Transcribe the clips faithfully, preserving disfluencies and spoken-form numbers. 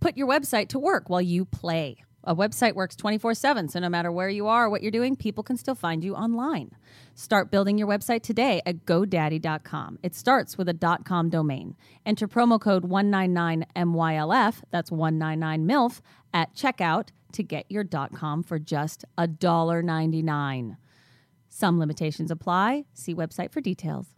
put your website to work while you play. A website works twenty-four seven, so no matter where you are or what you're doing, people can still find you online. Start building your website today at GoDaddy dot com. It starts with a .com domain. Enter promo code one ninety-nine M Y L F, that's one ninety-nine M I L F, at checkout to get your .com for just one dollar ninety-nine. Some limitations apply. See website for details.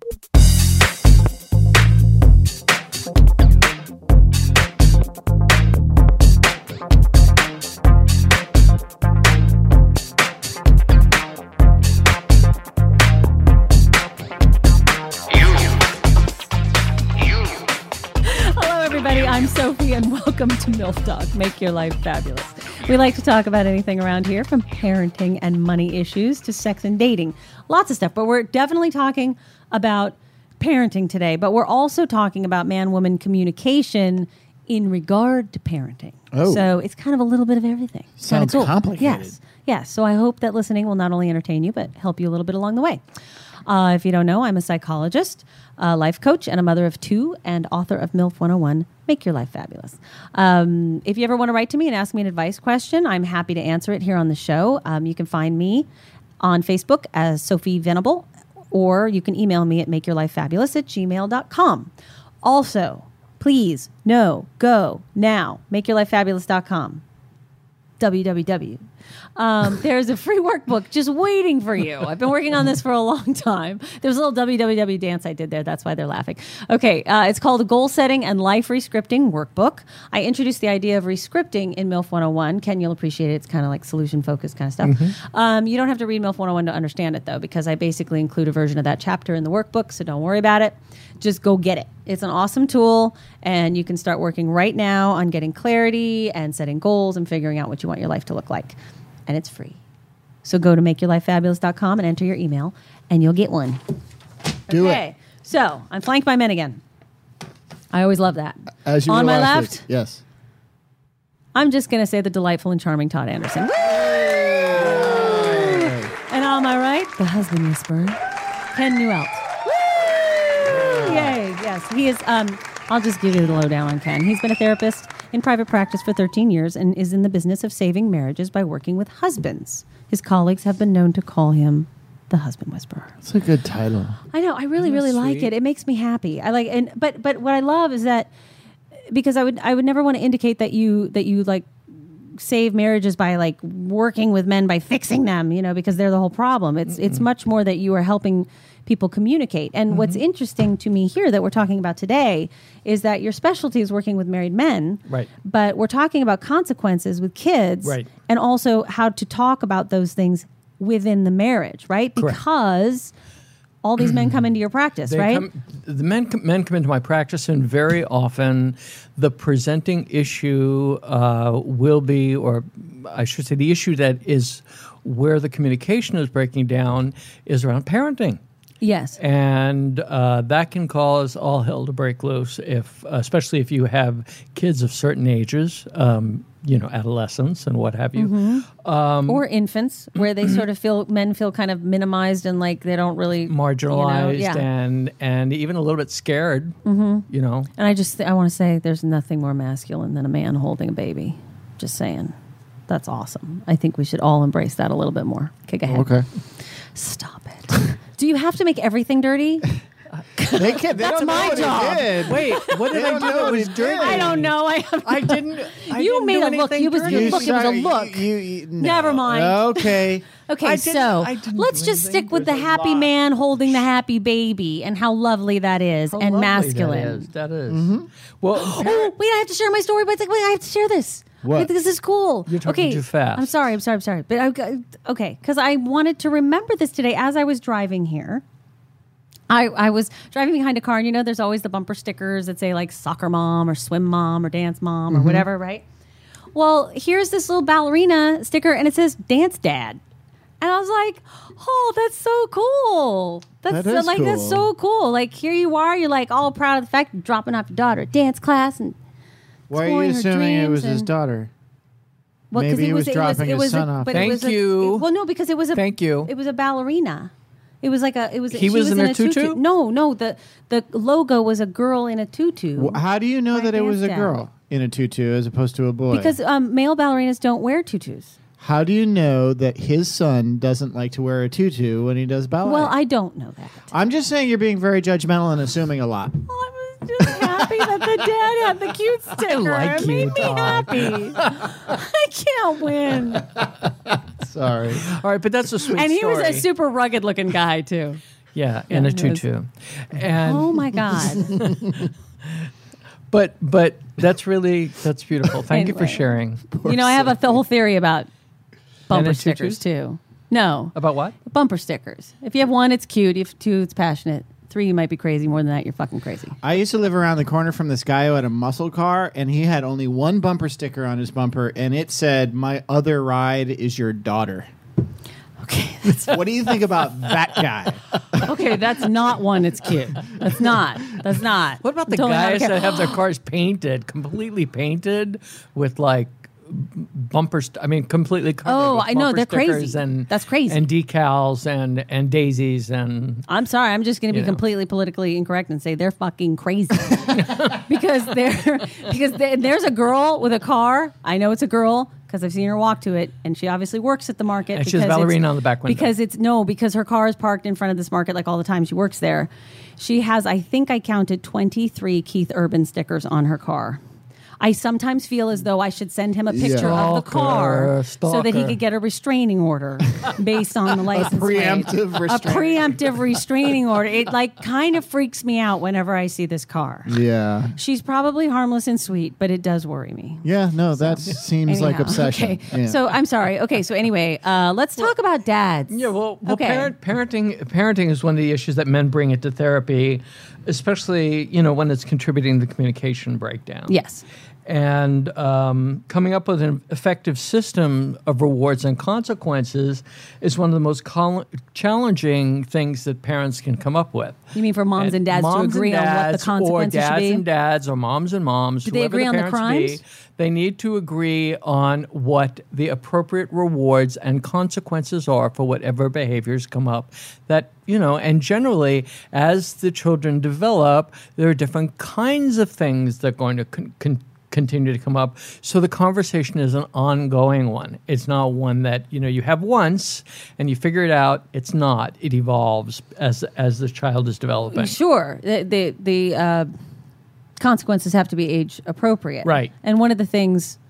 I'm Sophie, and welcome to MILF Talk, Make Your Life Fabulous. We like to talk about anything around here, from parenting and money issues to sex and dating. Lots of stuff, but we're definitely talking about parenting today, but we're also talking about man-woman communication in regard to parenting. Oh. So it's kind of a little bit of everything. Sounds cool. complicated. Yes, yes. So I hope that listening will not only entertain you, but help you a little bit along the way. Uh, if you don't know, I'm a psychologist, a life coach, and a mother of two, and author of MILF one oh one, Make Your Life Fabulous. Um, if you ever want to write to me and ask me an advice question, I'm happy to answer it here on the show. Um, you can find me on Facebook as Sophie Venable, or you can email me at makeyourlifefabulous at gmail dot com. Also, please, no, go, now, make your life fabulous dot com. w w w. Um, there's a free workbook just waiting for you. I've been working on this for a long time. There's a little W W W dance I did there. That's why they're laughing. Okay, uh, it's called a Goal Setting and Life Rescripting Workbook. I introduced the idea of rescripting in MILF one oh one. Ken, you'll appreciate it. It's kind of like solution-focused kind of stuff. Mm-hmm. Um, you don't have to read MILF one oh one to understand it, though, because I basically include a version of that chapter in the workbook, so don't worry about it. Just go get it. It's an awesome tool, and you can start working right now on getting clarity and setting goals and figuring out what you want your life to look like. And it's free. So go to make your life fabulous dot com and enter your email, and you'll get one. Do okay. it. So I'm flanked by men again. I always love that. As you On were my last left, week. Yes. I'm just going to say the delightful and charming Todd Anderson. Woo! And on my right, the husband whisperer, Ken Newelt. Woo! Yay! Yes, he is. Um, I'll just give you the lowdown on Ken. He's been a therapist in private practice for thirteen years and is in the business of saving marriages by working with husbands. His colleagues have been known to call him the husband whisperer. That's a good title. I know. I really, really sweet? like it. It makes me happy. I like, and but but what I love is that because I would I would never want to indicate that you that you like save marriages by like working with men by fixing them, you know, because they're the whole problem. It's Mm-mm. it's much more that you are helping people communicate. And mm-hmm. what's interesting to me here that we're talking about today is that your specialty is working with married men, right? But we're talking about consequences with kids, right? And also how to talk about those things within the marriage, right? Correct. Because all these men come into your practice, they right? Come, the men men come into my practice, and very often the presenting issue uh, will be, or I should say, the issue that is where the communication is breaking down is around parenting. Yes. And uh, that can cause all hell to break loose, if, especially if you have kids of certain ages, um, you know, adolescents and what have you. Mm-hmm. Um, or infants, where they sort of feel, men feel kind of minimized and like they don't really... marginalized, you know, yeah. and, and even a little bit scared, mm-hmm. you know. And I just, I want to say there's nothing more masculine than a man holding a baby. Just saying. That's awesome. I think we should all embrace that a little bit more. Kick ahead. Okay. Stop it. Do you have to make everything dirty? They can't, they That's don't my know what job. He did. Wait, what did They I don't do know that what was he dirty? did. I don't know. I have I didn't. I You didn't made do a look. anything You was- dirty. you- look, it was a sorry, look. You, you, no. Never mind. Okay. Okay, I didn't- so I didn't let's do just anything. stick with the There's a happy lot. man holding the happy baby and how lovely that is How and lovely masculine. That is. That is. Mm-hmm. Well, Oh, wait, I have to share my story, but it's like, wait, I have to share this. What? Wait, this is cool. You're talking okay, too fast. I'm sorry, I'm sorry, I'm sorry. But I, got- okay, because I wanted to remember this today as I was driving here. I, I was driving behind a car, and you know, there's always the bumper stickers that say like soccer mom or swim mom or dance mom or Mm-hmm. whatever, right? Well, here's this little ballerina sticker, and it says dance dad. And I was like, oh, that's so cool. That's That is like, that's cool. so cool. Like, here you are, you're like all proud of the fact you're dropping off your daughter at dance class and Why are exploring you her assuming it dreams was his and- daughter? Well, 'cause Maybe it he was it dropping it his was son a, off. But it Thank was a, you. it- well, no, because it was a. Thank you. It was a ballerina. It was like a. It was. He she was in in a tutu? tutu. No, no. The the logo was a girl in a tutu. Well, how do you know My that it was a dance girl? in a tutu as opposed to a boy? Because um, male ballerinas don't wear tutus. How do you know that his son doesn't like to wear a tutu when he does ballet? Well, I don't know that. I'm just saying you're being very judgmental and assuming a lot. Well, I was just happy that the dad had the cute sticker. like it you, made me dog. happy. I can't win. Sorry. All right, but that's a sweet And he story. was a super rugged looking guy, too. yeah, in Yeah, a he was. tutu. And Oh, my God. but but that's really that's beautiful. Thank you for Anyway. sharing. You know, I have a th- whole theory about bumper And a stickers, tutus? too. No, About what? bumper stickers. If you have one, it's cute. If two, it's passionate. Three, you might be crazy. More than that, you're fucking crazy. I used to live around the corner from this guy who had a muscle car, and he had only one bumper sticker on his bumper, and it said, "My other ride is your daughter." Okay. What do you think about that guy? Okay, that's not one that's cute. That's not. That's not. What about the Totally not guys okay. that have their cars painted, completely painted with like bumper? St- I mean, completely covered. Oh, with I know, bumper they're crazy. stickers And That's crazy. And decals and and daisies and I'm sorry. I'm just going to be You know. completely politically incorrect and say they're fucking crazy because they're because they, there's a girl with a car. I know it's a girl because I've seen her walk to it, and she obviously works at the market. And she has because ballerina it's- on the back window. Because it's no, because her car is parked in front of this market like all the time. She works there. She has, I think, I counted twenty-three Keith Urban stickers on her car. I sometimes feel as though I should send him a picture Yeah. of the car Stalker, so that he stalker. could get a restraining order based on the license plate. preemptive A restraining- preemptive restraining order. It like kind of freaks me out whenever I see this car. Yeah. She's probably harmless and sweet, but it does worry me. Yeah, no, that seems like Anyhow, obsession. Okay, Yeah. so I'm sorry. Okay, so anyway, uh, let's talk about dads. Yeah, well, well Okay. parent, parenting parenting is one of the issues that men bring into therapy, especially you know when it's contributing to the communication breakdown. Yes. And um, coming up with an effective system of rewards and consequences is one of the most col- challenging things that parents can come up with. You mean for moms and dads to Moms agree and on what the dads, consequences or dads should be? and dads, or moms and moms, Do they whoever agree on the parents crimes? Be, they need to agree on what the appropriate rewards and consequences are for whatever behaviors come up. That you know, and generally, as the children develop, there are different kinds of things that are going to con- con- continue to come up. So the conversation is an ongoing one. It's not one that, you know, you have once and you figure it out. It's not. It evolves as as the child is developing. Sure. The the, the uh, consequences have to be age appropriate. Right. And one of the things,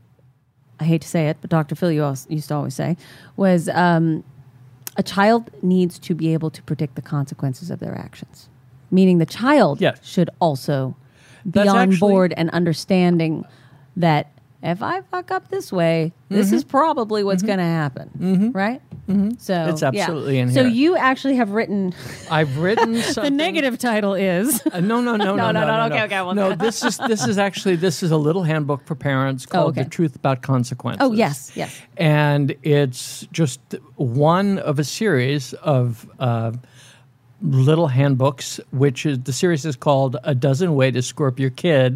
I hate to say it, but Doctor Phil used to always say, was um, a child needs to be able to predict the consequences of their actions. Meaning the child Yes. should also be That's on actually- board and understanding that if I fuck up this way, this Mm-hmm. is probably what's going to happen. Right? Mm-hmm. So It's absolutely yeah. in So here. you actually have written I've written the something. negative title is Uh, no, no, no, no, No, no, no, no, no, okay, okay, well, no. no. This is this is actually this is a little handbook for parents called okay. "The Truth About Consequences." Oh, yes, yes. And it's just one of a series of uh, little handbooks, which is the series is called "A Dozen Ways to Screw Up Your Kid,"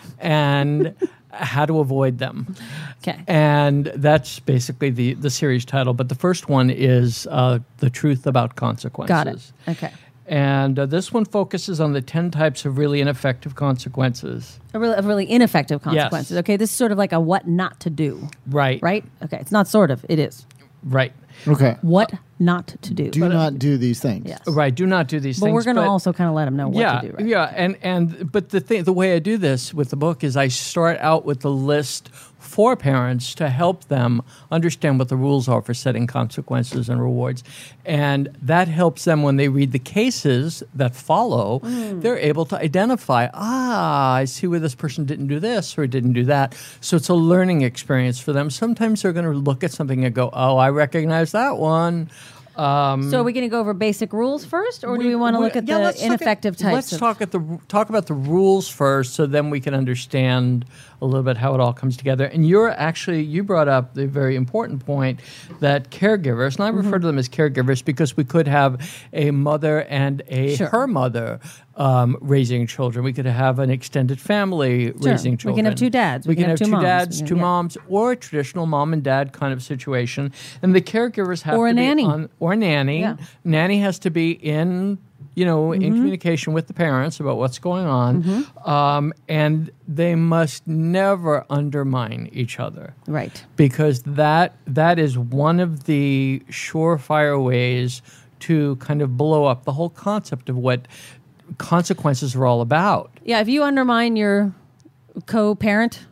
and how to avoid them. Okay. And that's basically the the series title. But the first one is uh, "The Truth About Consequences." Got it. Okay. And uh, this one focuses on the ten types of really ineffective consequences. A really, a really ineffective consequences. Okay, this is sort of like a what not to do, Right. right? Okay, it's not sort of, it is. Right. Okay. What not to do. Do not do these things. Yes. Right. Do not do these But things. we're going to also kind of let them know what yeah, to do, right? yeah, and and but the thing, the way I do this with the book is I start out with the list for parents to help them understand what the rules are for setting consequences and rewards, and that helps them when they read the cases that follow. Mm. They're able to identify, ah, I see where this person didn't do this or didn't do that. So it's a learning experience for them. Sometimes they're going to look at something and go, oh, I recognize that one. Um, So are we going to go over basic rules first, or do we want to look at yeah, the let's look at- ineffective types? Let's of, talk at the talk about the rules first, so then we can understand a little bit how it all comes together. And you're actually you brought up the very important point that caregivers, and I refer Mm-hmm. to them as caregivers because we could have a mother and a Sure. her mother um, raising children. We could have an extended family Sure. raising We children. can have two dads. We, can, have, two two moms. dads, We can- two yeah. moms, or a traditional mom and dad kind of situation. And the caregivers have Or to a be nanny. on, or a nanny. Yeah. Nanny has to be in you know, in communication with the parents about what's going on, um, and they must never undermine each other. Right. Because that that is one of the surefire ways to kind of blow up the whole concept of what consequences are all about. Yeah, if you undermine your co-parent,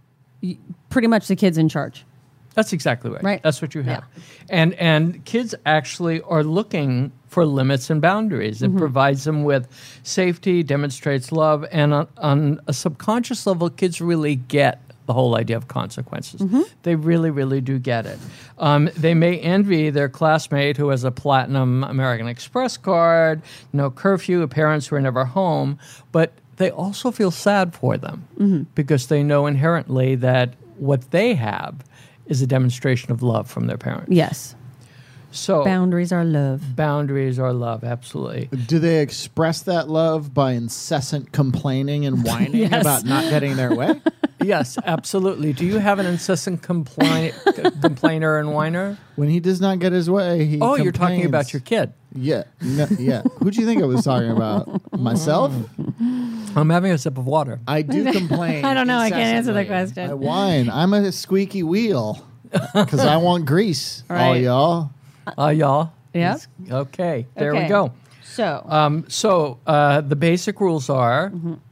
y- pretty much the kid's in charge. That's exactly right. Right. That's what you have. And and kids actually are looking for limits and boundaries. It provides them with safety, demonstrates love, and on, on a subconscious level, kids really get the whole idea of consequences. They really, really do get it. Um, they may envy their classmate who has a platinum American Express card, no curfew, parents who are never home, but they also feel sad for them because they know inherently that what they have is a demonstration of love from their parents. Yes. So Boundaries are love. boundaries are love, absolutely. Do they express that love by incessant complaining and whining Yes. about not getting their way? Yes, absolutely. Do you have an incessant compli- c- complainer and whiner? When he does not get his way, he Oh, you're talking complains. about your kid. Yeah, no, yeah. Who do you think I was talking about? Myself? I'm having a sip of water. I do complain. I don't know. I can't answer the incessantly. question. I whine. I'm a squeaky wheel because I want grease. All Right. y'all. Uh, y'all? Yeah. Okay, there we Okay. go. So, Um, so uh, the basic rules are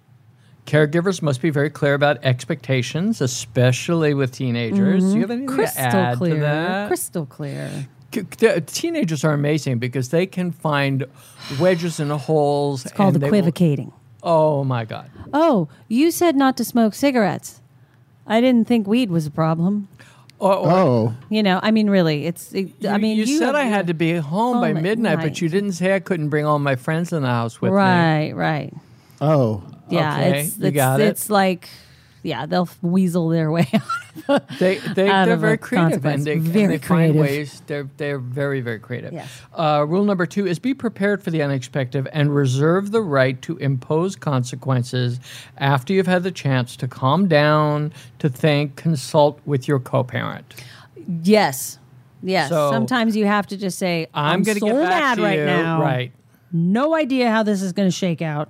caregivers must be very clear about expectations, especially with teenagers. Do you have anything to crystal add clear. to that? Crystal clear. C- the teenagers are amazing because they can find wedges in holes. It's called and they will- equivocating. Oh my God! Oh, you said not to smoke cigarettes. I didn't think weed was a problem. Oh, oh, Oh, You know, I mean, really, it's. It, you, I mean, you, said have- I had to be home by Home at midnight, night. but you didn't say I couldn't bring all my friends in the house with me. Right, right. oh. Yeah, Okay, it's you it's, got it. it's like, yeah, they'll weasel their way out. They they Out they're of very a creative and consequence. they, and Very they find creative. ways. They're they're very very creative. Yes. Uh, rule number two is be prepared for the unexpected and reserve the right to impose consequences after you've had the chance to calm down, to think, consult with your co-parent. Yes, yes. So- Sometimes you have to just say, I'm, "I'm, going to so get back mad to right you. now. Right. No idea how this is going to shake out,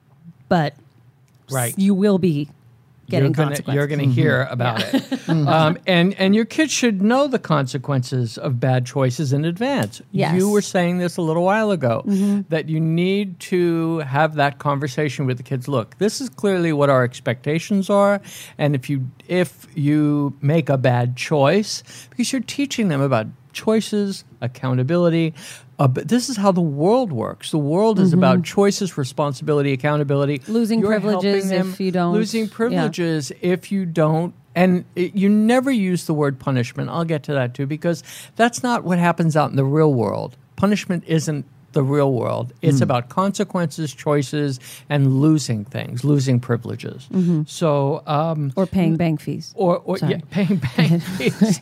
but Right. you will be getting you're gonna, consequences." You're going to hear about it. um, and, and your kids should know the consequences of bad choices in advance. Yes. You were saying this a little while ago, Mm-hmm. that you need to have that conversation with the kids. Look, this is clearly what our expectations are. And if you, if you make a bad choice, because you're teaching them about choices, accountability. Uh, but this is how the world works. The world is about choices, responsibility, accountability. Mm-hmm. Losing You're privileges helping them- if you don't- Losing yeah. privileges if you don't. And it, you never use the word punishment. I'll get to that too, because that's not what happens out in the real world. Punishment isn't the real world. It's about consequences, choices, and losing things, losing privileges. So, um, or paying bank fees. or, or Sorry. yeah, paying bank fees,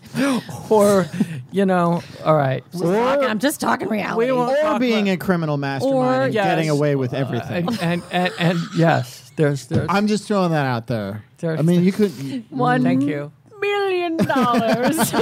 or you know, all right. Talking- I'm just talking reality. We won't Or talk being about- a criminal mastermind Or- and Yes. getting away with everything. and, and, and, and yes, there's there's. I'm just throwing that out there. There's- I mean, you could. One Thank you. million dollars.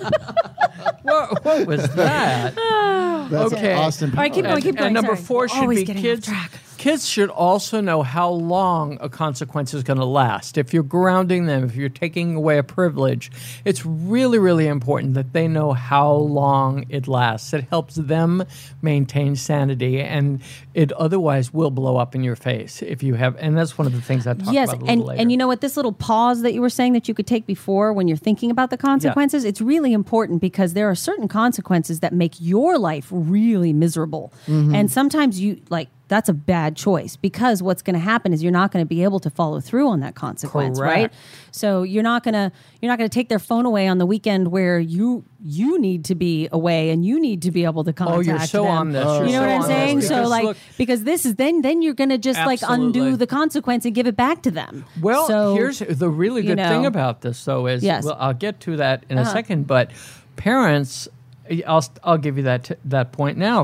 What, what was that? That's Okay. Austin. All right, keep Powers. going, keep And going. number Sorry. four We're should always be getting kids. off track. Kids should also know how long a consequence is going to last. If you're grounding them, if you're taking away a privilege, it's really, really important that they know how long it lasts. It helps them maintain sanity, and it otherwise will blow up in your face if you have. And that's one of the things I talk Yes, about a and little later. and you know what? This little pause that you were saying that you could take before when you're thinking about the consequences, it's really important because there are certain consequences that make your life really miserable, and sometimes you like. That's a bad choice because what's going to happen is you're not going to be able to follow through on that consequence, right? Correct. So you're not going to you're not going to take their phone away on the weekend where you you need to be away and you need to be able to contact Oh, you're so them. on this. You You're know so what I'm on saying? this So because like look- because this is then then you're going to just like Absolutely. undo the consequence and give it back to them. Well, so, here's the really you good thing know. about this, though, is Yes. well, I'll get to that in a Uh-huh. second. But parents, I'll I'll give you that that point now.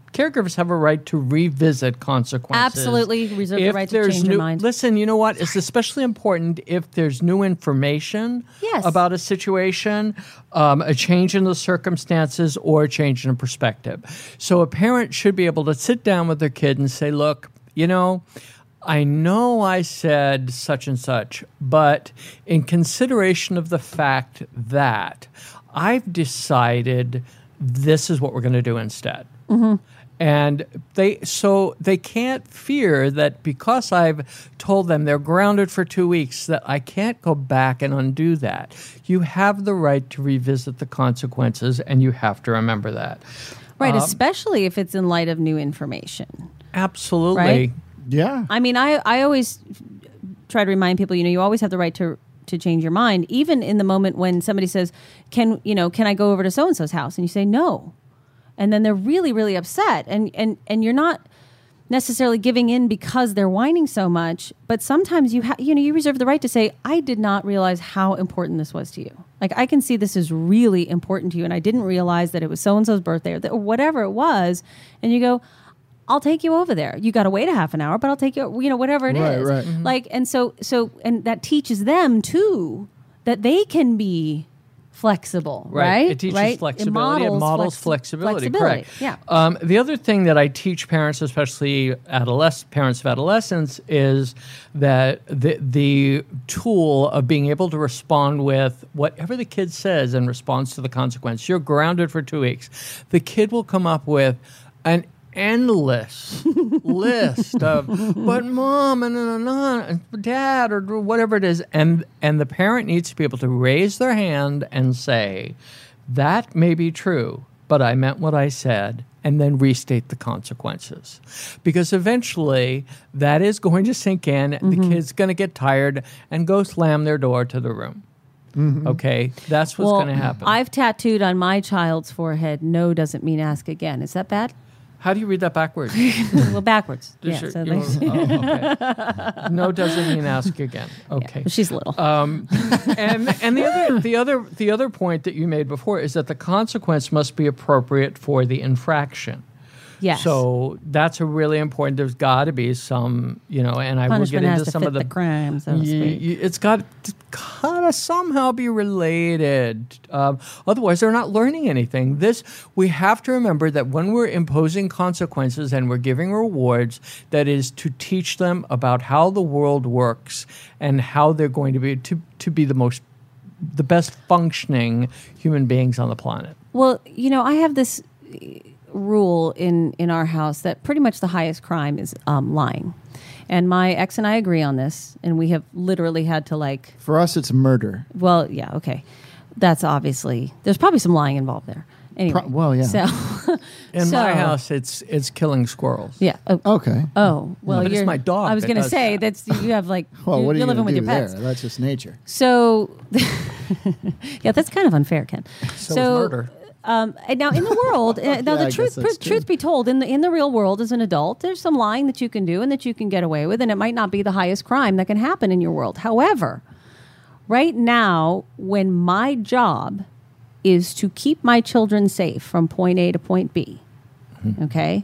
caregivers have a right to revisit consequences. Absolutely. Reserve the If right to there's change new, your mind. Listen, you know what? It's especially important if there's new information Yes. about a situation, um, a change in the circumstances, or a change in perspective. So a parent should be able to sit down with their kid and say, look, you know, I know I said such and such, but in consideration of the fact that I've decided this is what we're going to do instead. Mm-hmm. And they so they can't fear that because I've told them they're grounded for two weeks that I can't go back and undo that. You have the right to revisit the consequences, and you have to remember that. Right, Um, especially if it's in light of new information. Absolutely. Right? Yeah. I mean, I, I always try to remind people, you know, you always have the right to to change your mind, even in the moment when somebody says, can, you know, can I go over to so-and-so's house? And you say no. And then they're really, really upset. And, and, and you're not necessarily giving in because they're whining so much, but sometimes you have, you know, you reserve the right to say, I did not realize how important this was to you. Like, I can see this is really important to you, and I didn't realize that it was so-and-so's birthday or, th- or whatever it was. And you go, I'll take you over there. You got to wait a half an hour, but I'll take you, you know, whatever it Right, is. right. Mm-hmm. Like, and so, so, and that teaches them too, that they can be flexible, right? It teaches right? flexibility. It models, flexi- flexibility. flexibility. Correct. Yeah. Um, the other thing that I teach parents, especially adolesc- parents of adolescents, is that the the tool of being able to respond with whatever the kid says in response to the consequence. You're grounded for two weeks. The kid will come up with an endless list of, but mom and, and, and, and dad or whatever it is, and and the parent needs to be able to raise their hand and say, that may be true, but I meant what I said, and then restate the consequences, because eventually that is going to sink in. Mm-hmm. The kid's going to get tired and go slam their door to the room. Mm-hmm. Okay, that's what's Well, going to happen. I've tattooed on my child's forehead, no doesn't mean ask again. Is that bad? How do you read that backwards? Well, backwards. Does yeah, your- so your- they- oh, okay. No doesn't mean ask again. Okay. But she's little. Um, and and the other the other the other point that you made before is that the consequence must be appropriate for the infraction. yes. So that's a really important. There's got to be some, you know, and I will punishment get has into to some fit of the, the crime, so to Y- speak. y- it's got to kind of somehow be related. Um, otherwise, they're not learning anything. This we have to remember that when we're imposing consequences and we're giving rewards, that is to teach them about how the world works and how they're going to be to to be the most the best functioning human beings on the planet. Well, you know, I have this uh, rule in, in our house that pretty much the highest crime is um, lying. And my ex and I agree on this, and we have literally had to like, For us, it's murder. well, yeah, okay. That's obviously, there's probably some lying involved there. Anyway. Pro- well, yeah. So, In so- my house, it's it's killing squirrels. Yeah. Oh, Okay. oh well, But it's you're, my dog I was that going to does say, that. that's, you have like, Well, you're, what are you you're living going with to do your there? pets. That's just nature. So, yeah, that's kind of unfair, Ken. So, is murder. Um, and now in the world, uh, now Yeah, the I truth, guess that's pr- truth true. be told, in the in the real world, as an adult, there's some lying that you can do and that you can get away with, and it might not be the highest crime that can happen in your world. However, right now, when my job is to keep my children safe from point A to point B, Mm-hmm. okay,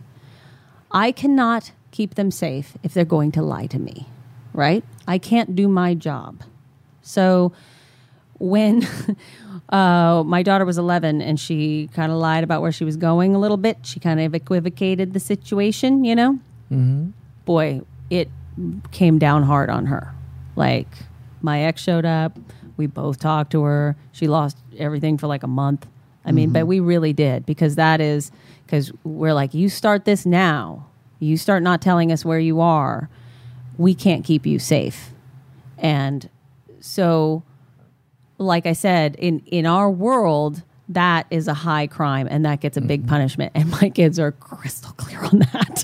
I cannot keep them safe if they're going to lie to me, right? I can't do my job. So when uh, my daughter was eleven and she kind of lied about where she was going a little bit, she kind of equivocated the situation, you know? Mm-hmm. Boy, it came down hard on her. Like, my ex showed up. We both talked to her. She lost everything for like a month. I mean, but we really did, because that is, because we're like, you start this now. You start not telling us where you are. We can't keep you safe. And so, like I said, in, in our world, that is a high crime, and that gets a big punishment. And my kids are crystal clear on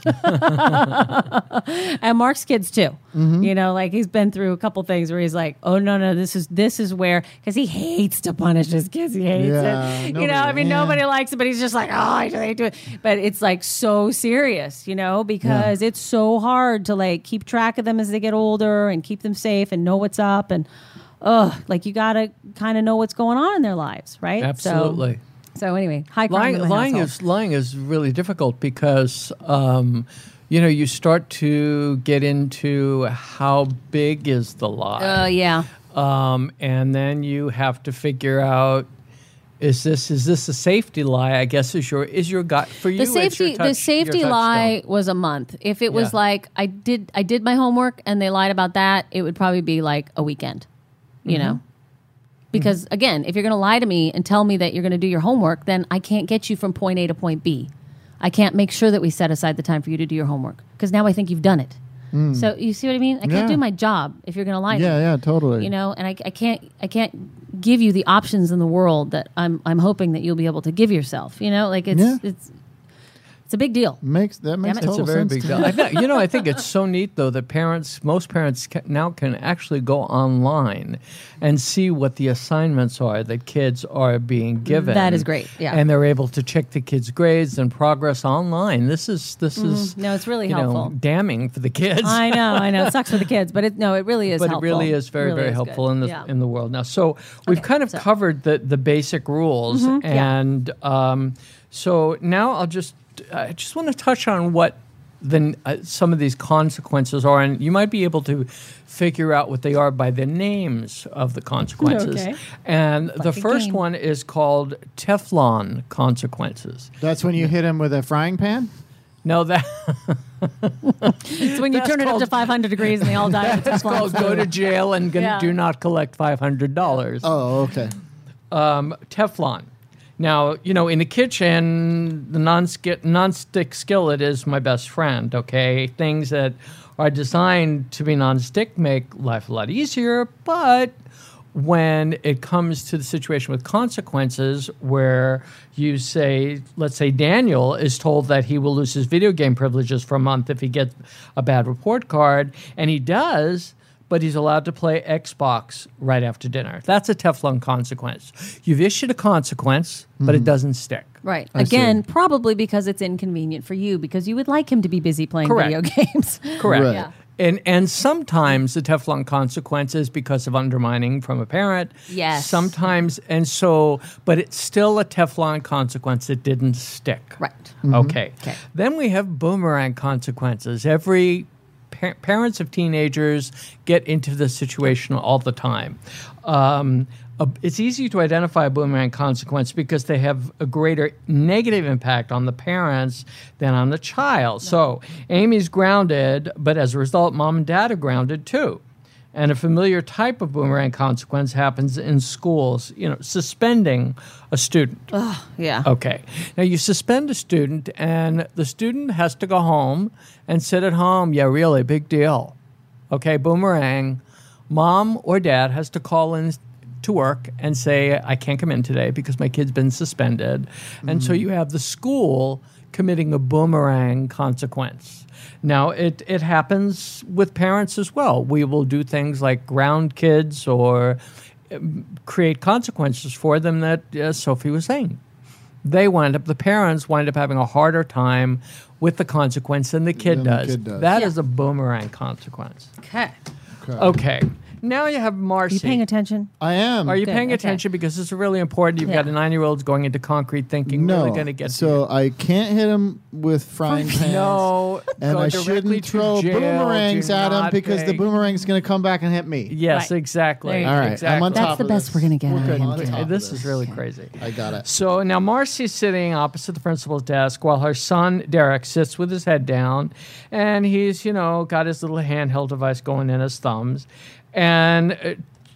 that. And Mark's kids too. You know, like he's been through a couple things where he's like, "Oh no, no, this is this is where," because he hates to punish his kids. He hates Yeah, it. You nobody- know, I mean, yeah. nobody likes it, but he's just like, "Oh, I hate to do it." But it's like so serious, you know, because it's so hard to like keep track of them as they get older and keep them safe and know what's up, and ugh, like you gotta kind of know what's going on in their lives, right? Absolutely. So, So anyway, high crime Lying, in my lying household. is lying is really difficult because um, you know you start to get into how big is the lie, Uh, yeah. um, and then you have to figure out is this is this a safety lie? I guess is your is your gut for you. The it's your safety, touch- the safety your lie touchstone. was a month. If it was Yeah. like I did, I did my homework and they lied about that, it would probably be like a weekend. You Mm-hmm. know, because again, if you're going to lie to me and tell me that you're going to do your homework, then I can't get you from point A to point B. I can't make sure that we set aside the time for you to do your homework because now I think you've done it. So you see what I mean? I can't Yeah. do my job if you're going to lie to Yeah, me. yeah, totally. You know, and I, I can't I can't give you the options in the world that I'm I'm hoping that you'll be able to give yourself. You know, like it's Yeah. it's it's a big deal. makes that makes it. It's total a very sense big to deal. me. I think, you know, I think it's so neat though that parents, most parents ca- now can actually go online and see what the assignments are that kids are being given. That is great, yeah. and they're able to check the kids' grades and progress online. This is this is No, it's really you helpful. know, damning for the kids. I know, I know. It sucks for the kids, but it no, it really is but helpful. it really is very, Really very is helpful good. in the Yeah. in the world now. So we've Okay, kind of so- Mm-hmm. covered the the basic rules, yeah. and um, so now I'll just I just want to touch on what the uh, some of these consequences are, and you might be able to figure out what they are by the names of the consequences. Okay. And the Like a first game. one is called Teflon consequences. That's when you hit him with a frying pan. No, that It's when you That's turn it up to called- five hundred degrees and they all die. Of that's called go to jail and gonna, Yeah. do not collect five hundred dollars. Oh, okay. um, Teflon. Now, you know, in the kitchen, the non-skit, non-stick skillet is my best friend, okay? Things that are designed to be non-stick make life a lot easier, but when it comes to the situation with consequences where you say, let's say Daniel is told that he will lose his video game privileges for a month if he gets a bad report card, and he does, but he's allowed to play Xbox right after dinner. That's a Teflon consequence. You've issued a consequence, but it doesn't stick. Right. I Again, probably because it's inconvenient for you because you would like him to be busy playing Correct. video games. Correct. Right. Yeah. And and sometimes the Teflon consequence is because of undermining from a parent. Yes. Sometimes, and so, but it's still a Teflon consequence that didn't stick. Right. Okay. Okay. Then we have boomerang consequences. Every pa- parents of teenagers get into this situation all the time. Um, a, it's easy to identify a boomerang consequence because they have a greater negative impact on the parents than on the child. So Amy's grounded, but as a result, mom and dad are grounded too. And a familiar type of boomerang consequence happens in schools, you know, suspending a student. Yeah. Okay. Now you suspend a student, and the student has to go home and sit at home. Yeah, really, big deal. Okay, boomerang. Mom or dad has to call in to work and say, I can't come in today because my kid's been suspended. And so you have the school committing a boomerang consequence. Now, it, it happens with parents as well. We will do things like ground kids or um, create consequences for them that, as Sophie was saying, they wind up, the parents wind up having a harder time with the consequence than the kid Than the does. kid does. That Yeah. is a boomerang consequence. Okay. Okay. Now you have Marcy. Are you paying attention? I am. Are you Good, paying okay. attention? Because it's really important. You've got Yeah. a nine-year-old going into concrete thinking, no. really going to get so I can't hit him with frying pans. No, And go I directly shouldn't to throw jail. boomerangs Do at him not because the pay- boomerang's going to come back and hit me. Yes, Right. exactly. There you All right, exactly. I'm on That's top the of best this. we're gonna get We're out of good. him On today. top of This is really crazy. I got it. So now Marcy's sitting opposite the principal's desk while her son Derek sits with his head down, and he's, you know, got his little handheld device going in his thumbs, and uh,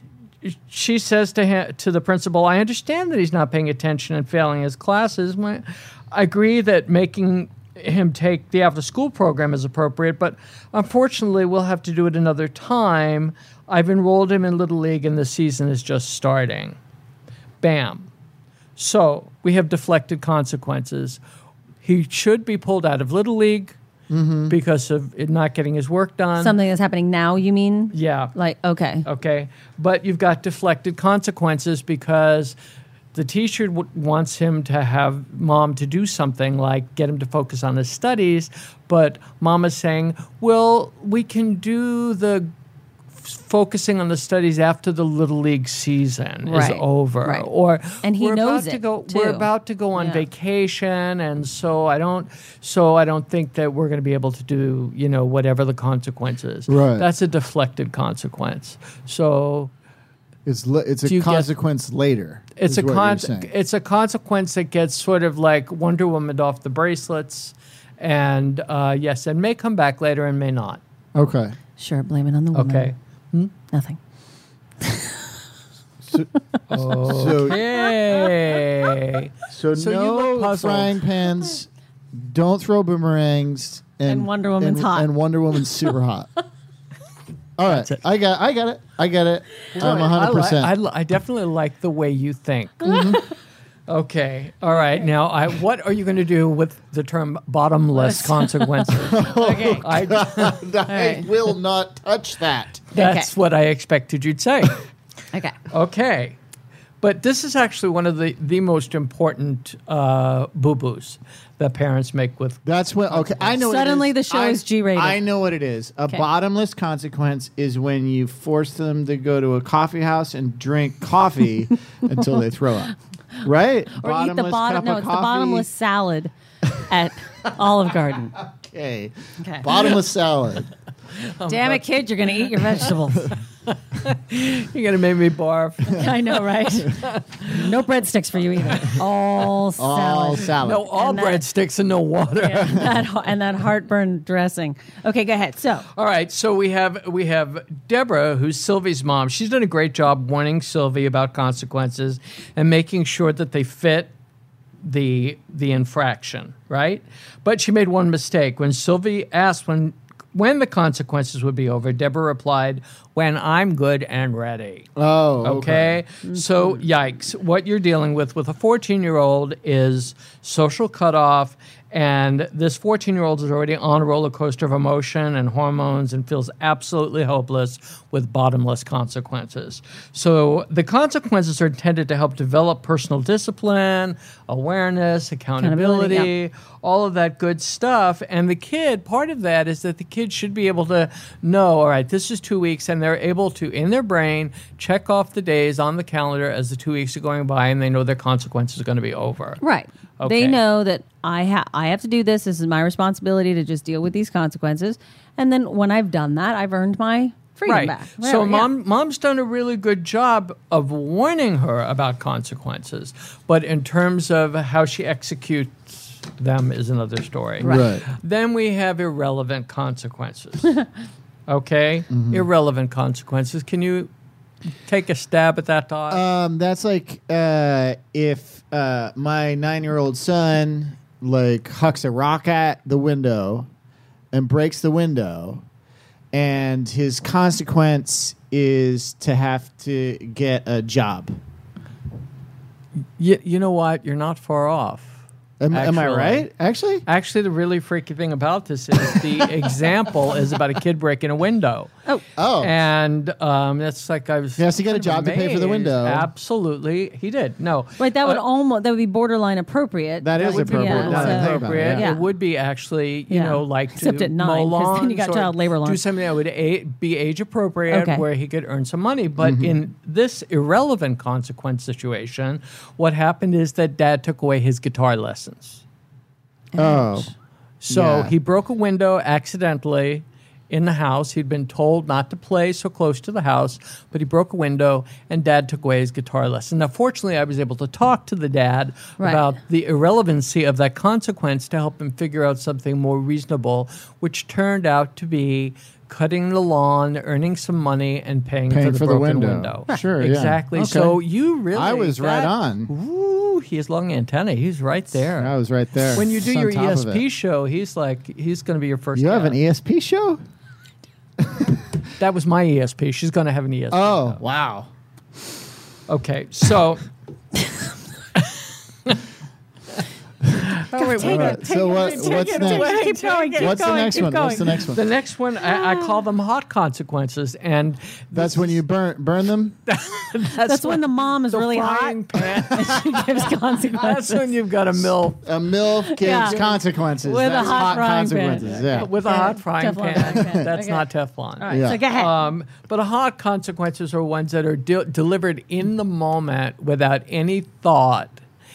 she says to him, to the principal, I understand that he's not paying attention and failing his classes. My, I agree that making him take the after-school program is appropriate, but unfortunately we'll have to do it another time. I've enrolled him in Little League and the season is just starting. Bam. So we have deflected consequences. He should be pulled out of Little League because of it not getting his work done. Something that's happening now, you mean? Yeah. Like, okay. Okay. But you've got deflected consequences because the teacher w- wants him to have mom to do something like get him to focus on his studies. But mom is saying, well, we can do the focusing on the studies after the Little League season is Right, over. right. Or And he we're knows about to it, go, too. We're about to go on Yeah. vacation, and so I don't so I don't think that we're going to be able to do, you know, whatever the consequence is. Right. That's a deflected consequence. So It's le- it's Do a you get- consequence later. it's is a what you're con- saying. it's a consequence that gets sort of like Wonder Woman off the bracelets, and uh, yes, and may come back later and may not. Okay. Sure, blame it on the woman. Okay. Nothing. So, so, Okay. so, So you no look puzzled. frying pans. Don't throw boomerangs. And, And Wonder Woman's and, hot. And Wonder Woman's super hot. All right, it. I got, I got it, I get it. I'm I, hundred li- percent. I, li- I definitely like the way you think. Okay. All right. Now, I, what are you going to do with the term bottomless consequences? Okay. I, I will not touch that. that's Okay. what I expected you'd say. Okay. Okay. But this is actually one of the, the most important uh, boo-boos that parents make with That's what. Okay, I know. Suddenly what it is. the show I, is G-rated. I know what it is. A Okay. bottomless consequence is when you force them to go to a coffee house and drink coffee until they throw up. Right? Or eat the bottom. cup No, of it's the coffee. bottomless salad at Olive Garden. Okay. Okay. Bottomless salad. Damn it, kid! You're gonna eat your vegetables. You're going to make me barf. I know, right? No breadsticks for you either. All salad. All salad. No, all And that- breadsticks and no water. Yeah, that, and that heartburn dressing. Okay, go ahead. So, All right, so we have we have Deborah, who's Sylvie's mom. She's done a great job warning Sylvie about consequences and making sure that they fit the the infraction, right? But she made one mistake. When Sylvie asked when when the consequences would be over, Deborah replied, "When I'm good and ready." Oh, Okay. okay. So, yikes. What you're dealing with with a fourteen year old is social cutoff. And this fourteen year old is already on a roller coaster of emotion and hormones and feels absolutely hopeless with bottomless consequences. So, the consequences are intended to help develop personal discipline, awareness, accountability, Accountability, all of that good stuff. And the kid, part of that is that the kid should be able to know, all right, this is two weeks, and they're able to, in their brain, check off the days on the calendar as the two weeks are going by, and they know their consequences are going to be over. right. Okay. They know that I ha- I have to do this. This is my responsibility to just deal with these consequences. And then when I've done that, I've earned my freedom Right. back. So Whatever, yeah. mom, mom's done a really good job of warning her about consequences, but in terms of how she executes them is another story. Right. Then we have irrelevant consequences. Okay, Mm-hmm. irrelevant consequences. Can you take a stab at that, Todd? Um, that's like uh, if uh, my nine-year-old son like hucks a rock at the window and breaks the window, and his consequence is to have to get a job. you, you know what? You're not far off. Am, am I Actually. right? Actually, Actually, the really freaky thing about this is the example is about a kid breaking a window. Oh, oh, And um, that's like I was. He has to get a kind of job to pay for the amazed. window. Absolutely, he did. No, right. That would Uh, almost that would be borderline appropriate. That is would be- appropriate. yeah, Now that I so- think about it, appropriate. yeah. It would be actually, you Yeah. know, like Except to at nine, mow 'cause then you lawns got or child labor do laws. something that would a- be age appropriate, Okay. where he could earn some money. But Mm-hmm. in this irrelevant consequence situation, what happened is that Dad took away his guitar lessons. oh, So Yeah. he broke a window accidentally in the house. He'd been told not to play so close to the house, but he broke a window, and Dad took away his guitar lesson. Now, fortunately, I was able to talk to the dad Right. about the irrelevancy of that consequence to help him figure out something more reasonable, which turned out to be cutting the lawn, earning some money, and paying, Paying for the for the broken window. Sure, yeah. exactly. Okay. So you really, I was right that- on. Ooh, he has long antennae. He's right there. I was right there. When you do It's on your top E S of P it. show, he's like, he's going to be your first. You have an guest. E S P show? That was my E S P. She's going to have an E S P. Oh, show. wow. Okay. So, all Oh, wait, take wait, it. wait. So what, Take what's it, next? take it, Keep going. Keep What's going, the next keep one? What's going. the next one? The next one, I, I call them hot consequences, and That's when you burn burn them. that's, That's when the mom is the really frying hot. pan. She gives consequences. That's when you've got a milf A MILF gives Yeah. consequences. With a That's hot frying pan. consequences. Yeah. with a Okay. hot frying Teflon pan. frying pan. That's Okay. not Teflon. All right, Yeah. so go ahead. Um, but hot consequences are ones that are de- delivered in the moment without any thought,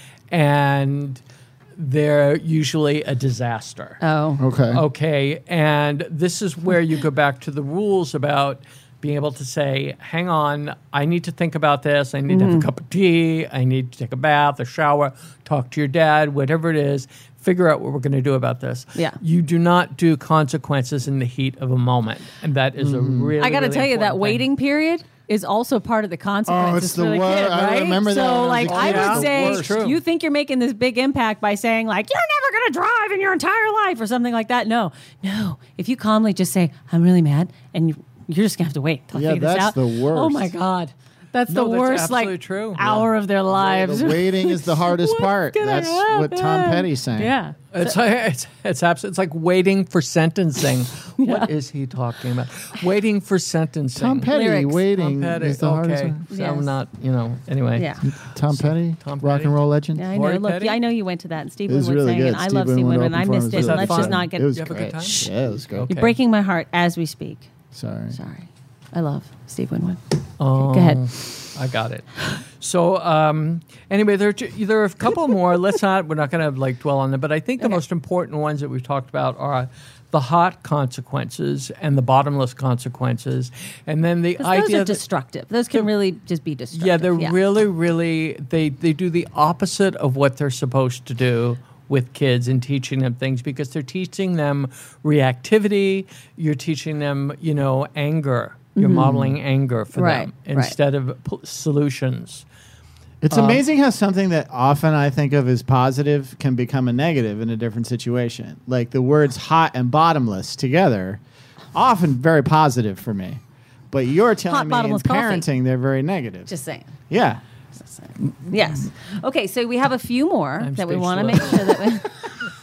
and they're usually a disaster. oh. Okay. Okay, and this is where you go back to the rules about being able to say, hang on, I need to think about this. I need to have a cup of tea. I need to take a bath, a shower, talk to your dad, whatever it is. Figure out what we're going to do about this. Yeah. You do not do consequences in the heat of a moment. And that is a really, I got to really tell you, that important thing. waiting period is also part of the consequences Oh, it's for the the wor- kid, I right? remember that so, when I was a like, kid. I Yeah. would say, It's true. you think you're making this big impact by saying, like, you're never going to drive in your entire life or something like that. No, no. If you calmly just say, I'm really mad, and you, you're just going to have to wait till I Yeah, figure this that's out. the worst. Oh, my God. That's No, the that's worst, absolutely like, true. hour of their lives. The waiting is the hardest What's part. gonna That's what Tom happen? Petty's saying. Yeah. It's it's it's, abs- it's like waiting for sentencing. What is he talking about? Waiting for sentencing. Tom Petty Lyrics. waiting Tom Petty. is the hardest Okay, one. so Yes. I'm not. You know. Anyway. Yeah. Tom Petty, Tom rock Petty. and roll legend. Yeah, I know. Lori Look, Petty? yeah, I know you went to that, and Steve It was Winwood really sang good. it. I Steve love Steve Winwood Winwood. I open missed performance it, was but that let's fun? just not get. It was You have a good great. time? Yeah, it was great. Okay. You're breaking my heart as we speak. Sorry. Sorry. I love Steve Winwood. Oh, Go ahead. I got it. So um, anyway, there are, two- there are a couple more. Let's not. We're not going to like dwell on them. But I think the Okay. most important ones that we've talked about are the hot consequences and the bottomless consequences, and then the 'Cause those idea are that, destructive. Those can really just be destructive. yeah, they're really, really they they do the opposite of what they're supposed to do with kids and teaching them things, because they're teaching them reactivity. You're teaching them, you know, anger. You're modeling anger for Mm-hmm. Right, them right. instead of p- solutions. It's Um, amazing how something that often I think of as positive can become a negative in a different situation. Like the words hot and bottomless together, often very positive for me. But you're telling Hot me in bottomless coffee. parenting they're very negative. Just saying. yeah. Just saying. Yes. Okay, so we have a few more I'm that we want to make speechless. sure that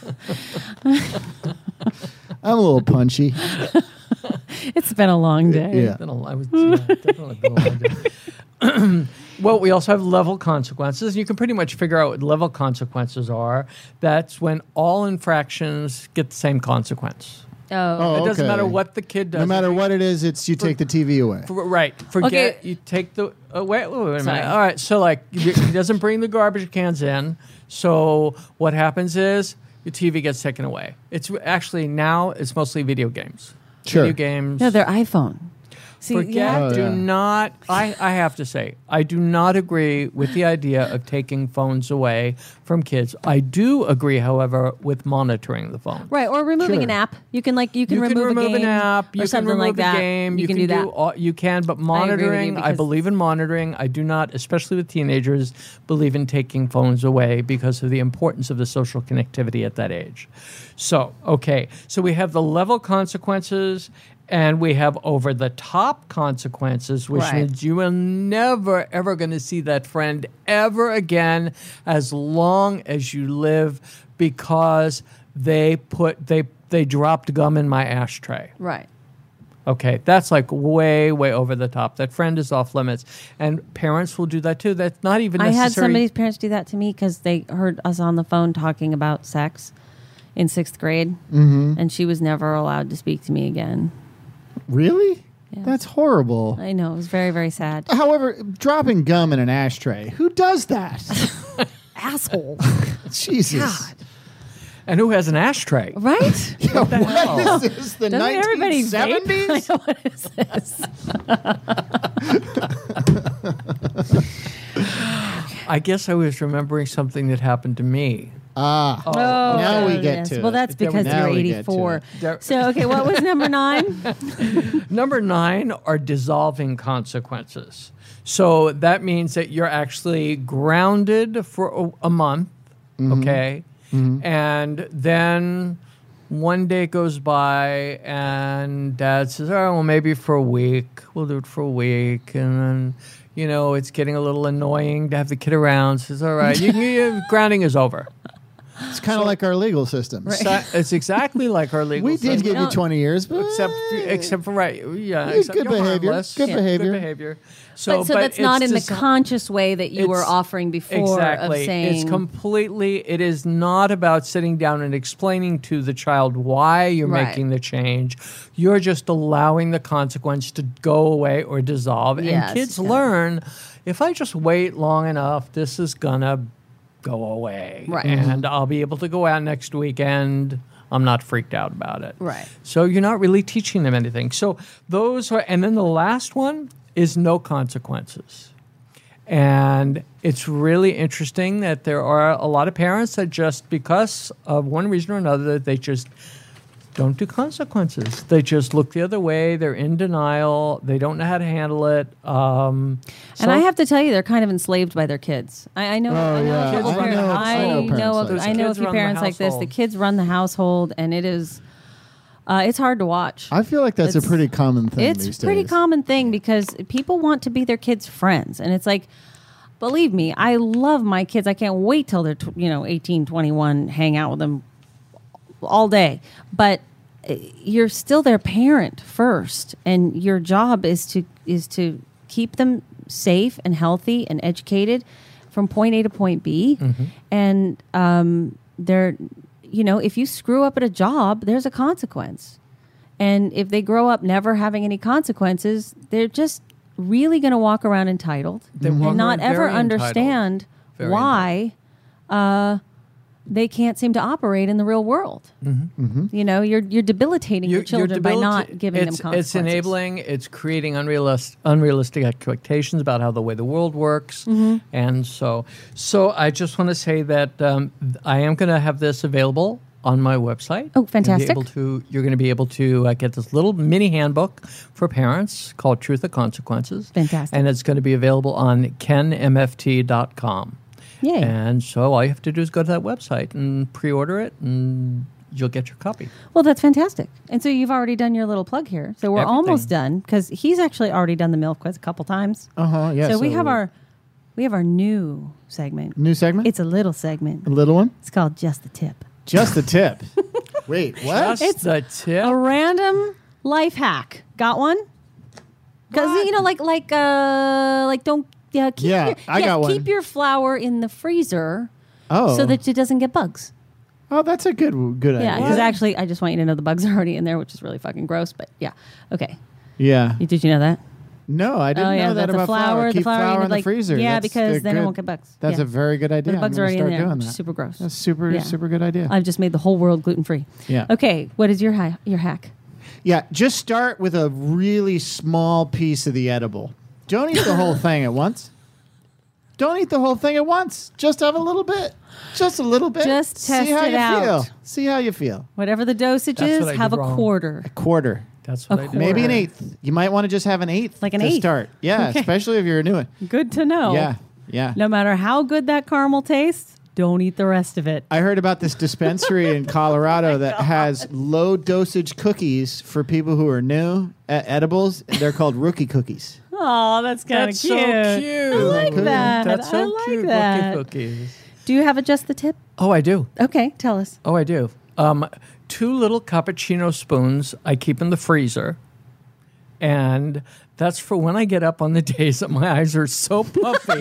we. I'm a little punchy. It's been a long day. Yeah. Been a, I was, yeah, definitely been a long day. Well, we also have level consequences. You can pretty much figure out what level consequences are. That's when all infractions get the same consequence. Oh. Oh, It doesn't okay. matter what the kid does. No matter If you- what it is, it's you take the T V away. For, right. Forget. Okay. You take the. Uh, wait, wait, wait a Sorry. minute. All right. So, like, you- he doesn't bring the garbage cans in. So, what happens is your T V gets taken away. It's actually now it's mostly video games. Sure. Video games. No, their iPhone. See, Forget. yeah. Oh, do yeah. not. I, I have to say, I do not agree with the idea of taking phones away from kids. I do agree, however, with monitoring the phone. Right, or removing Sure. an app. You can like you can You remove, can remove a game an app. or You can something remove like a that. game. You, can, do that. all, you can, but with you monitoring. I, because- believe in monitoring. I do not, especially with teenagers, believe in taking phones away because of the importance of the social connectivity at that age. So, okay, so we have the level consequences. And we have over the top consequences, which Right. means you are never, ever going to see that friend ever again as long as you live, because they put they they dropped gum in my ashtray. Right. Okay, that's like way, way over the top. That friend is off limits. And parents will do that too. That's not even I necessary. had somebody's parents do that to me because they heard us on the phone talking about sex in sixth grade, Mm-hmm. and she was never allowed to speak to me again. Really? Yeah. That's horrible. I know, it was very, very sad. However, dropping gum in an ashtray, who does that? Asshole. Jesus. God. And who has an ashtray? Right? Yeah, what is this? The Doesn't everybody nineteen vape? seventies? I know, what is this? I guess I was remembering something that happened to me. Ah. Oh, now we yes. get to Well, it. that's There we- because now you're we get to eighty-four. it. There- So, okay, what was number nine? Number nine are dissolving consequences. So that means that you're actually grounded for a, a month, okay? And then one day goes by and dad says, oh, well, maybe for a week. We'll do it for a week. And then, you know, it's getting a little annoying to have the kid around. Says, all right, you, you, grounding is over. It's kind of like our legal system. So- it's exactly like our legal We system. did give you No. twenty years, but Except, except for right, yeah, Yeah, except good you're behavior, harmless. good Yeah. behavior. good behavior. So, but so that's not in the desi- conscious way that you were it's- offering before exactly. of saying It's completely. It is not about sitting down and explaining to the child why you're Right. making the change. You're just allowing the consequence to go away or dissolve. Yes, and kids yeah. learn, if I just wait long enough, this is gonna go away, Right. and I'll be able to go out next weekend. I'm not freaked out about it. Right. So you're not really teaching them anything. So those are, and then the last one is no consequences. And it's really interesting that there are a lot of parents that just, because of one reason or another, they just don't do consequences. They just look the other way. They're in denial. They don't know how to handle it. Um, And so- I have to tell you, they're kind of enslaved by their kids. I, I know. Oh, I know, yeah. a few Kids run parents- the I household. know. Parents of- like I know a Kids few run the parents like this. The household. kids run the household, and it is. Uh, it's hard to watch. I feel like that's a It's- pretty common thing It's these a pretty days. common thing because people want to be their kids' friends, and it's like, believe me, I love my kids. I can't wait till they're tw- you know eighteen, twenty-one, hang out with them all day. But uh, you're still their parent first, and your job is to is to keep them safe and healthy and educated from point A to point B. Mm-hmm. And um, they're, you know, if you screw up at a job, there's a consequence. And if they grow up never having any consequences, they're just really going to walk around entitled They walk and not around ever very entitled. understand Very why uh, they can't seem to operate in the real world. Mm-hmm. You know, you're you're debilitating your You're- you're children by debilita- not giving it's, them consequences. It's enabling, it's creating unrealistic, unrealistic expectations about how the way the world works. Mm-hmm. And so, so I just want to say that um, I am going to have this available on my website. Oh, You'll be fantastic. able to, you're going to be able to uh, get this little mini handbook for parents called Truth of Consequences. Fantastic. And it's going to be available on ken m f t dot com. Yay. And so all you have to do is go to that website and pre-order it, and you'll get your copy. Well, that's fantastic. And so you've already done your little plug here. So we're Everything. almost done because he's actually already done the MILF quiz a couple times. Uh huh. Yeah. so, we have our we have our new segment. new segment. It's a little segment. a little one. It's called Just the Tip. Just the tip. Wait, what? Just It's the tip. A random life hack. Got one? Because you know, like like uh like don't yeah keep Yeah, your, I yeah, got one. keep your flour in the freezer oh, so that it doesn't get bugs. oh, that's a good good Yeah, idea. because actually, I just want you to know the bugs are already in there, which is really fucking gross. But yeah, okay. Yeah. You- Did you know that? No, I didn't oh yeah, know that the about flour. Keep the flour, flour you in like, the freezer. Yeah, That's because a then it good- won't get bugs. That's yeah. a very good idea. But the I'm bugs gonna are already in start there, doing which that. is super gross. That's super Yeah. super good idea. I've just made the whole world gluten free. Yeah. Okay, what is your hi- your hack? Yeah, just start with a really small piece of the edible. Don't eat the whole thing at once. Don't eat the whole thing at once. Just have a little bit. Just a little bit. Just test See how it you out. feel. See how you feel. Whatever the dosage That's is, what I have did a wrong. quarter. A quarter. That's what A I do. quarter. Maybe an eighth. You might want to just have an eighth Like an to eighth. start. Yeah, Okay. especially if you're new. One. Good to know. Yeah, yeah. No matter how good that caramel tastes, don't eat the rest of it. I heard about this dispensary in Colorado that has low dosage cookies for people who are new at edibles. They're called rookie cookies. Oh, that's kind of That's cute. so cute. I like Cookie. that. That's so I like cute. that. Rookie cookies. Do you have a just the tip? Oh, I do. Okay, tell us. Oh, I do. Um, two little cappuccino spoons I keep in the freezer. And that's for when I get up on the days that my eyes are so puffy.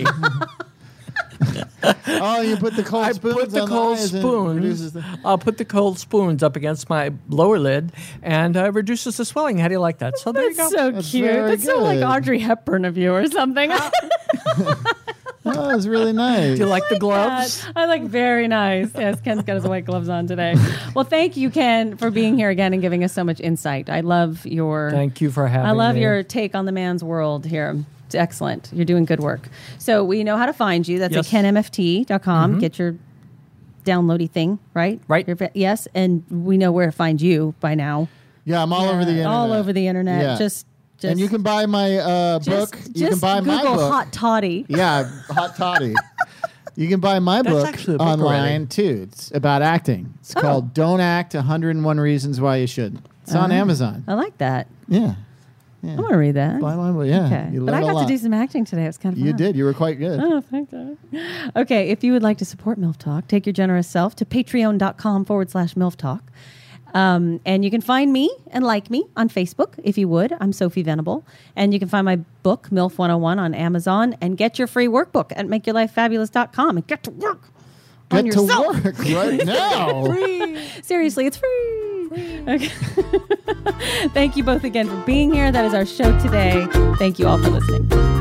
Oh, you put the cold I spoons put the on cold eyes and spoons. reduces the- I'll put the cold spoons up against my lower lid, and uh, reduces the swelling. How do you like that? So there you go. That's so That's cute. very That's so like good. Audrey Hepburn of you or something. Oh, it's really nice. do you like the gloves? I like very nice. Yes, Ken's got his white gloves on today. Well, thank you, Ken, for being here again and giving us so much insight. I love your Thank you for having me. I love your take on the man's world here. It's excellent. You're doing good work. So we know how to find you. That's Yes. at ken m f t dot com. Get your downloady thing, right? Right. Your, vi- yes, and we know where to find you by now. Yeah, I'm all over the internet. All over the internet. Yeah. Just, just and you can buy my uh, just, book. just You can buy Google my book. hot toddy. Yeah, hot toddy. You can buy my That's book actually a book online already. too. It's about acting. It's Oh. called "Don't Act: one hundred and one Reasons Why You Shouldn't." It's on Oh. Amazon. I like that. Yeah, Yeah. I want to read that. Blind line, well, yeah. Okay. You But I learn a got to lot. do some acting today. It was kind of fun. You did. You were quite good. Oh, thank you. Okay, if you would like to support MILF Talk, take your generous self to patreon.com forward slash MILF Talk. Um, and you can find me and like me on Facebook, if you would. I'm Sophie Venable. And you can find my book, MILF one oh one, on Amazon. And get your free workboook at make your life fabulous dot com. And get to work on Get to yourself. work right now. Seriously, it's free. Okay. Thank you both again for being here. That is our show today. Thank you all for listening.